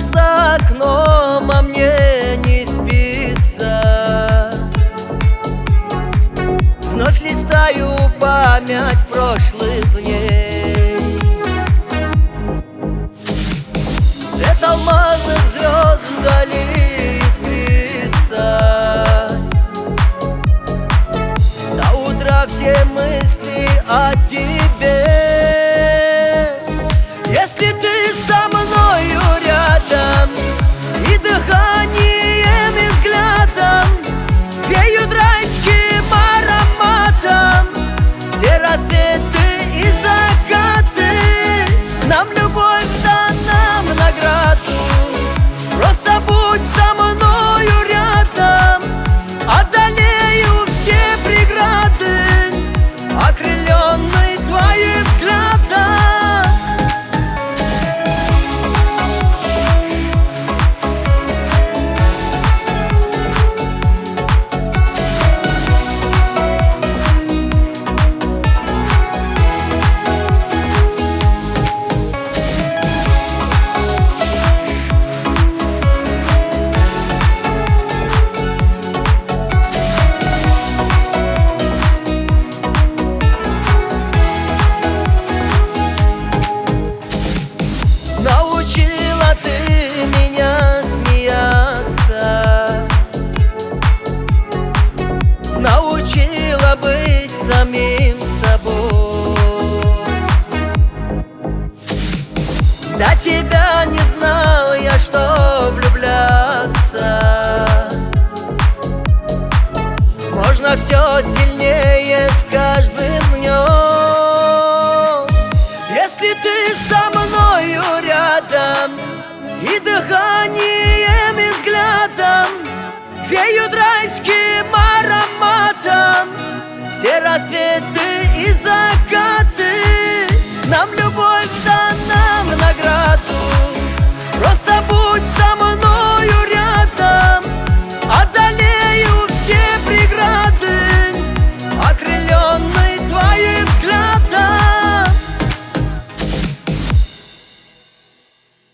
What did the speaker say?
за окном, а мне не спится. Вновь листаю память прошлых дней. Свет алмазных звезд вдали искрится. До утра все мысли о тебе. Если ты со мною рядом, и дыханием, и взглядом веют райским ароматом все рассветы и закаты. Нам любовь дана в награду. Просто будь со мною рядом, одолею все преграды, окрыленный твоим взглядом. Научила ты меня смеяться, научила быть самим собой. До тебя не знал я, что влюбляться можно все сильнее с каждым днем. Если ты со мною рядом, и дыханием, и взглядом веют райским ароматом все рассветы и закаты.